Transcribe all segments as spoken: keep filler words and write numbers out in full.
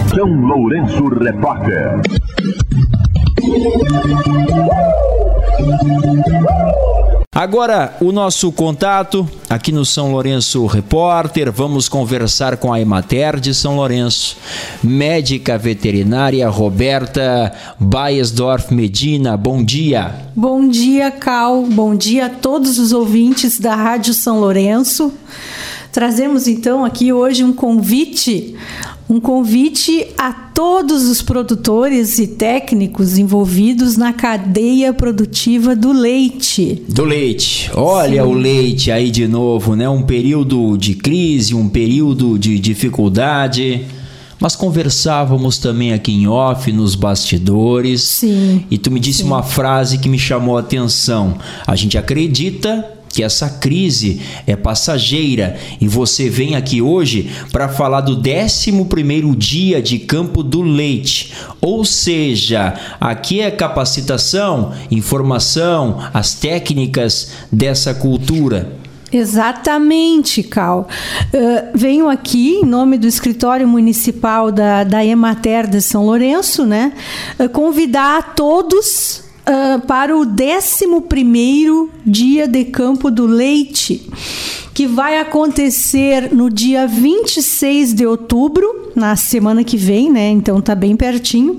São Lourenço Repórter. Agora, o nosso contato aqui no São Lourenço Repórter. Vamos conversar com a Emater de São Lourenço, médica veterinária Roberta Baesdorf Medina. Bom dia. Bom dia, Cal. Bom dia a todos os ouvintes da Rádio São Lourenço. Trazemos então aqui hoje um convite, um convite a todos os produtores e técnicos envolvidos na cadeia produtiva do leite. Do leite. Olha Sim. o leite aí de novo, né? Um período de crise, um período de dificuldade. Mas conversávamos também aqui em off, nos bastidores. Sim. E tu me disse Sim. uma frase que me chamou a atenção. A gente acredita que essa crise é passageira e você vem aqui hoje para falar do décimo primeiro dia de campo do leite. Ou seja, aqui é capacitação, informação, as técnicas dessa cultura. Exatamente, Cal. Uh, venho aqui em nome do escritório municipal da, da Emater de São Lourenço, né, uh, convidar a todos Uh, para o décimo primeiro dia de campo do leite, que vai acontecer no dia vinte e seis de outubro, na semana que vem, né? Então tá bem pertinho.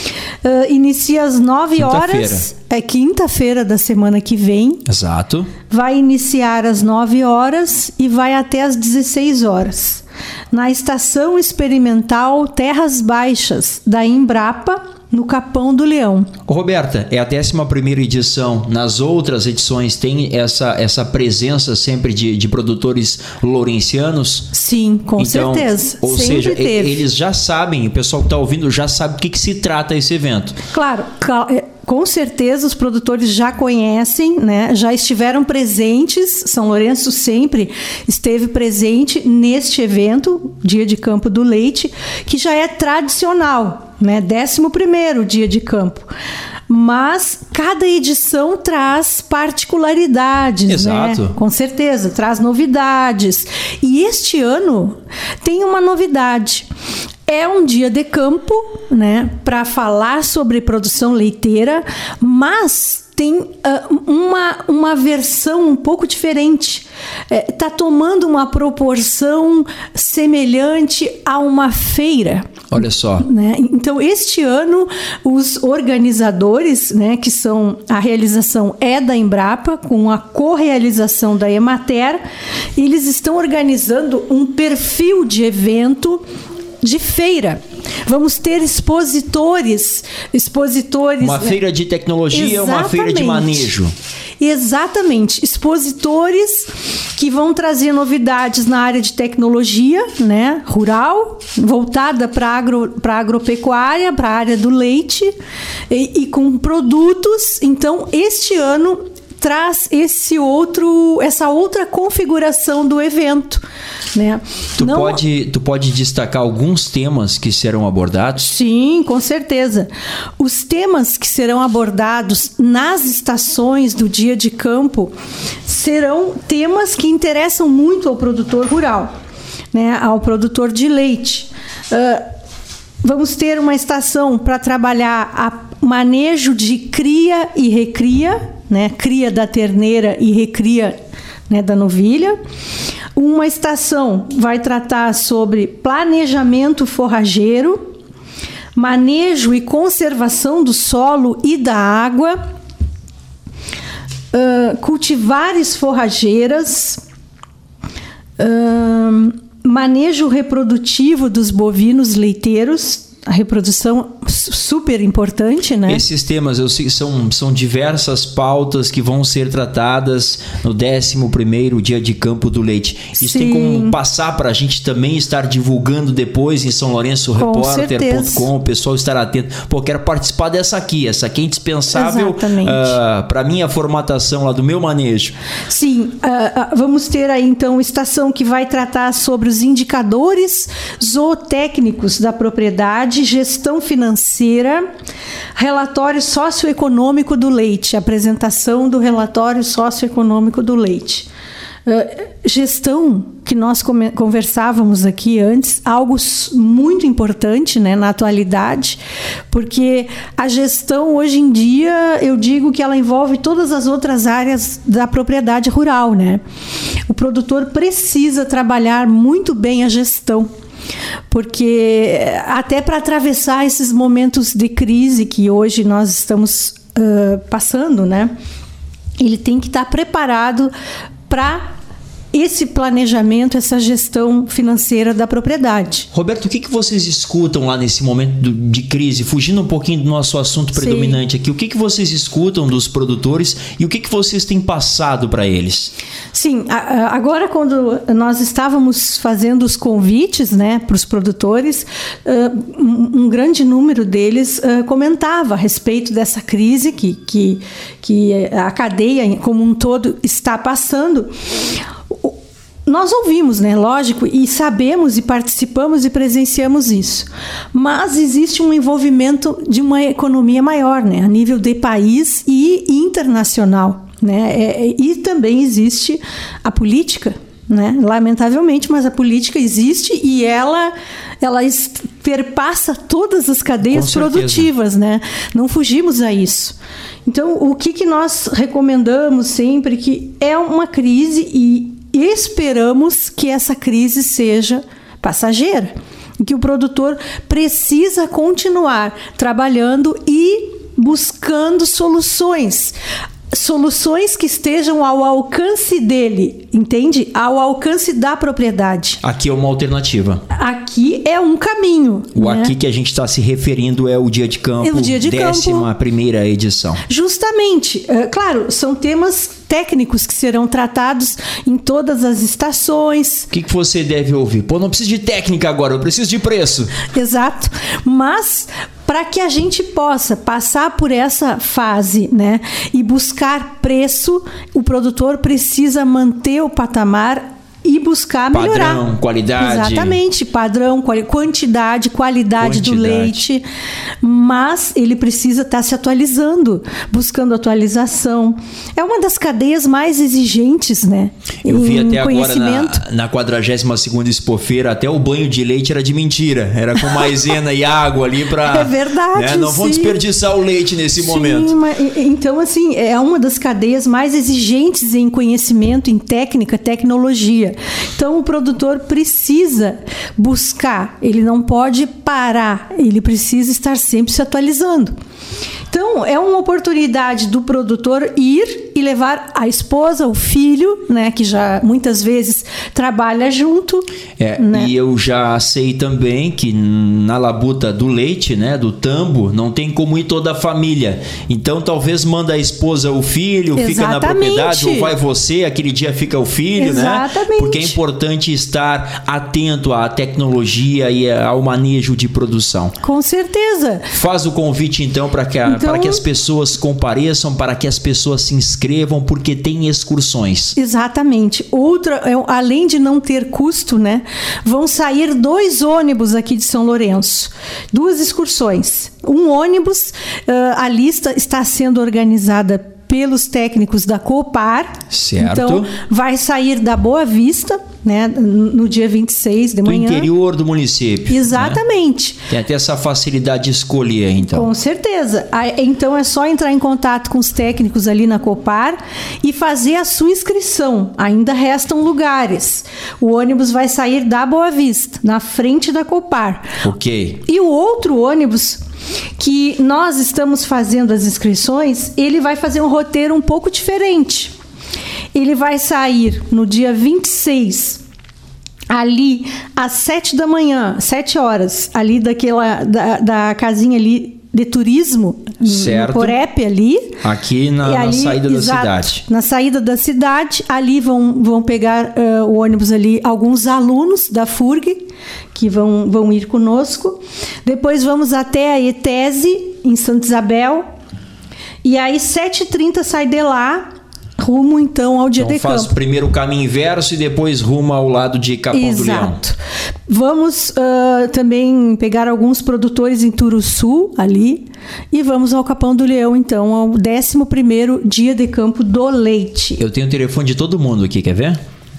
Uh, inicia às nove horas. É quinta-feira da semana que vem. Exato. Vai iniciar às nove horas e vai até às dezesseis horas. Na Estação Experimental Terras Baixas, da Embrapa, no Capão do Leão. Roberta, é a décima primeira edição. Nas outras edições tem essa, essa presença sempre de, de produtores lourencianos? Sim, com então, certeza. Ou sempre seja, teve. Eles já sabem, o pessoal que está ouvindo já sabe do que, que se trata esse evento. Claro, com certeza os produtores já conhecem, né? Já estiveram presentes. São Lourenço sempre esteve presente neste evento, Dia de Campo do Leite, que já é tradicional, né? décimo primeiro dia de campo. Mas cada edição traz particularidades, Exato. né? Com certeza, traz novidades. E este ano tem uma novidade. É um dia de campo, né, para falar sobre produção leiteira, mas tem uh, uma, uma versão um pouco diferente. Está é, tomando uma proporção semelhante a uma feira. Olha só. Né? Então, este ano, os organizadores, né, que são, a realização é da Embrapa, com a correalização da Emater, eles estão organizando um perfil de evento de feira. Vamos ter expositores, expositores... Uma feira de tecnologia, Exatamente. Uma feira de manejo. Exatamente. Expositores que vão trazer novidades na área de tecnologia, né, rural, voltada para agro, para agropecuária, para a área do leite, e, e com produtos. Então, este ano traz esse outro, essa outra configuração do evento, né? Tu, Não... pode, tu pode destacar alguns temas que serão abordados? Sim, com certeza. Os temas que serão abordados nas estações do dia de campo serão temas que interessam muito ao produtor rural, né? Ao produtor de leite. Uh, vamos ter uma estação para trabalhar a manejo de cria e recria, né? Cria da terneira e recria, né, da novilha. Uma estação vai tratar sobre planejamento forrageiro, manejo e conservação do solo e da água, uh, cultivares forrageiras, uh, manejo reprodutivo dos bovinos leiteiros. A reprodução super importante, né? Esses temas eu sei, são, são diversas pautas que vão ser tratadas no décimo primeiro dia de campo do leite. Isso Sim. tem como passar para a gente também estar divulgando depois em São Lourenço Repórter ponto com, o pessoal estar atento. Pô, quero participar dessa aqui, essa aqui é indispensável uh, para minha formatação lá do meu manejo. Sim, uh, uh, vamos ter aí então estação que vai tratar sobre os indicadores zootécnicos da propriedade, gestão financeira, relatório socioeconômico do leite, apresentação do relatório socioeconômico do leite. Uh, gestão, que nós come- conversávamos aqui antes, algo muito importante, né, na atualidade, porque a gestão hoje em dia, eu digo que ela envolve todas as outras áreas da propriedade rural, né? O produtor precisa trabalhar muito bem a gestão, porque até para atravessar esses momentos de crise que hoje nós estamos uh, passando, né? Ele tem que estar preparado para esse planejamento, essa gestão financeira da propriedade. Roberto, o que, que vocês escutam lá nesse momento do, de crise? Fugindo um pouquinho do nosso assunto predominante Sim. aqui, o que, que vocês escutam dos produtores e o que, que vocês têm passado para eles? Sim, agora quando nós estávamos fazendo os convites, né, para os produtores, um grande número deles comentava a respeito dessa crise que, que, que a cadeia como um todo está passando. Nós ouvimos, né, lógico, e sabemos e participamos e presenciamos isso. Mas existe um envolvimento de uma economia maior, né, a nível de país e internacional, né, é, e também existe a política, né, lamentavelmente, mas a política existe e ela, ela perpassa todas as cadeias produtivas, né, não fugimos a isso. Então, o que, que nós recomendamos sempre que é uma crise e esperamos que essa crise seja passageira, que o produtor precisa continuar trabalhando e buscando soluções. Soluções que estejam ao alcance dele, entende? Ao alcance da propriedade. Aqui é uma alternativa. Aqui é um caminho. O né? Aqui que a gente está se referindo é o Dia de Campo, é o Dia de décima Campo. primeira edição. Justamente. É, claro, são temas técnicos que serão tratados em todas as estações. O que, que você deve ouvir? Pô, não preciso de técnica agora, eu preciso de preço. Exato. Mas para que a gente possa passar por essa fase, né, e buscar preço, o produtor precisa manter o patamar e buscar melhorar. Padrão, qualidade. Exatamente, padrão, quali- quantidade, qualidade, quantidade do leite. Mas ele precisa estar se atualizando, buscando atualização. É uma das cadeias mais exigentes, né? Eu vi em até agora conhecimento. na, na quadragésima segunda Expofeira, até o banho de leite era de mentira. Era com maisena e água ali para... É verdade, né? Não vão sim. desperdiçar o leite nesse Sim, momento. mas, então, assim, é uma das cadeias mais exigentes em conhecimento, em técnica, tecnologia. Então, o produtor precisa buscar, ele não pode parar, ele precisa estar sempre se atualizando. Então, é uma oportunidade do produtor ir e levar a esposa, o filho, né, que já muitas vezes trabalha junto. É, né? E eu já sei também que na labuta do leite, né, do tambo, não tem como ir toda a família. Então, talvez manda a esposa, o filho, Exatamente. fica na propriedade, ou vai você, aquele dia fica o filho, Exatamente. né? Porque é importante estar atento à tecnologia e ao manejo de produção. Com certeza. Faz o convite, então, para que, a, Então, para que as pessoas compareçam, para que as pessoas se inscrevam, porque tem excursões. Exatamente. Outra, além de não ter custo, né, vão sair dois ônibus aqui de São Lourenço. Duas excursões. Um ônibus, uh, a lista está sendo organizada pelos técnicos da Copar. Certo. Então, vai sair da Boa Vista, né, no dia vinte e seis de manhã. Do interior do município. Exatamente. Né? Tem até essa facilidade de escolher, então. Com certeza. Então, é só entrar em contato com os técnicos ali na Copar e fazer a sua inscrição. Ainda restam lugares. O ônibus vai sair da Boa Vista, na frente da Copar. Ok. E o outro ônibus que nós estamos fazendo as inscrições, ele vai fazer um roteiro um pouco diferente. Ele vai sair no dia vinte e seis, ali às sete da manhã, sete horas, ali daquela, da, da casinha ali de turismo, certo. no Corep ali. Aqui na, ali, na saída exato, da cidade. Na saída da cidade, ali vão, vão pegar uh, o ônibus ali, alguns alunos da F U R G, que vão, vão ir conosco. Depois vamos até a ETESE, em Santa Isabel. E aí, sete e trinta sai de lá, rumo então ao Dia então de faz Campo. primeiro o caminho inverso e depois rumo ao lado de Capão Exato. do Leão. Vamos uh, também pegar alguns produtores em Turuçu, ali, e vamos ao Capão do Leão, então, ao décimo primeiro Dia de Campo do Leite. Eu tenho o telefone de todo mundo aqui, quer ver?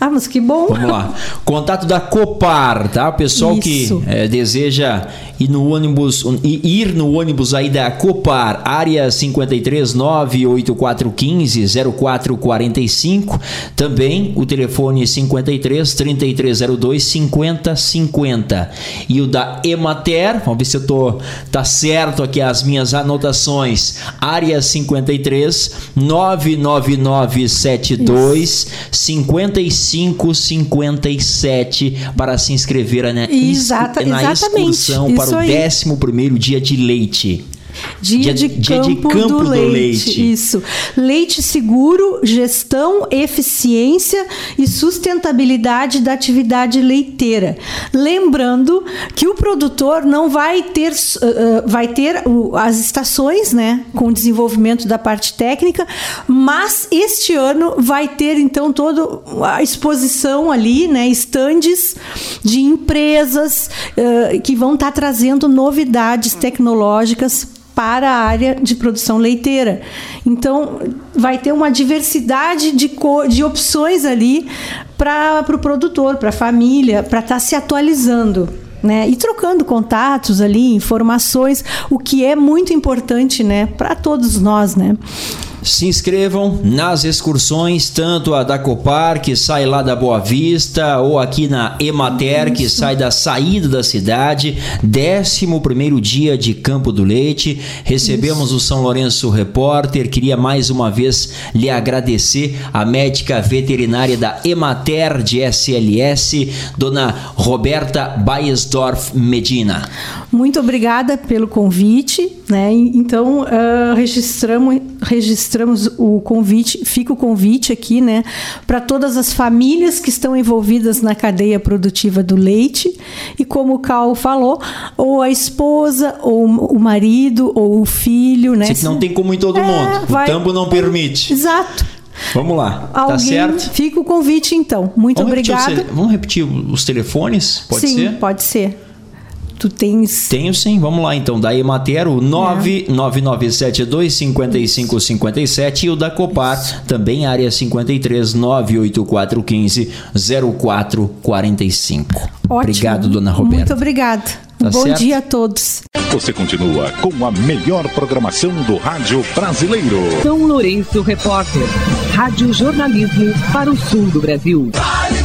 Ah, mas que bom. Vamos lá. Contato da Copar, tá? O pessoal Isso. que é, deseja ir no ônibus, ir no ônibus aí da Copar, área cinquenta e três, nove oito quatro um cinco, zero quatro quatro cinco. Também o telefone cinquenta e três, trinta e três zero dois, cinquenta cinquenta. E o da Emater, vamos ver se eu tô tá certo aqui as minhas anotações. Área cinquenta e três, nove nove nove sete dois, cinquenta e cinco cinquenta e sete para se inscrever na, Exata, na excursão para o décimo primeiro dia de leite. Dia, dia, de, dia campo de campo do, do leite. leite. Isso. Leite seguro, gestão, eficiência e sustentabilidade da atividade leiteira. Lembrando que o produtor não vai ter, uh, vai ter uh, as estações, né, com o desenvolvimento da parte técnica, mas este ano vai ter então toda a exposição ali, né, estandes de empresas uh, que vão estar trazendo novidades tecnológicas para a área de produção leiteira. Então, vai ter uma diversidade de, co- de opções ali para o pro produtor, para a família, para estar tá se atualizando, né? E trocando contatos ali, informações, o que é muito importante, né, para todos nós, né? Se inscrevam nas excursões, tanto a da Copar, que sai lá da Boa Vista, ou aqui na Emater, Isso. que sai da saída da cidade. décimo primeiro dia de Campo do Leite. Recebemos Isso. o São Lourenço Repórter. Queria mais uma vez lhe agradecer, a médica veterinária da Emater de S L S, dona Roberta Baesdorf Medina. Muito obrigada pelo convite, né? Então, uh, registramos, registramos o convite, fica o convite aqui, né, para todas as famílias que estão envolvidas na cadeia produtiva do leite. E como o Cal falou, ou a esposa, ou o marido, ou o filho, né? Você não tem como em todo é, mundo. Vai... O tambo não permite. Exato. Vamos lá, Alguém, tá certo? Fica o convite, então. Muito Vamos obrigada. Repetir os, vamos repetir os telefones? Pode sim, ser? Sim, pode ser. Tu tens... Tenho sim, vamos lá então. Da Emater, o nove nove nove sete dois, cinco cinco cinco sete, e o da Copar, Isso. também área cinquenta e três, nove oito quatro um cinco, zero quatro quatro cinco. Ótimo. Obrigado, dona Roberta. Muito obrigada. Tá Bom certo? dia a todos. Você continua com a melhor programação do rádio brasileiro. São Lourenço Repórter. Rádio Jornalismo para o sul do Brasil.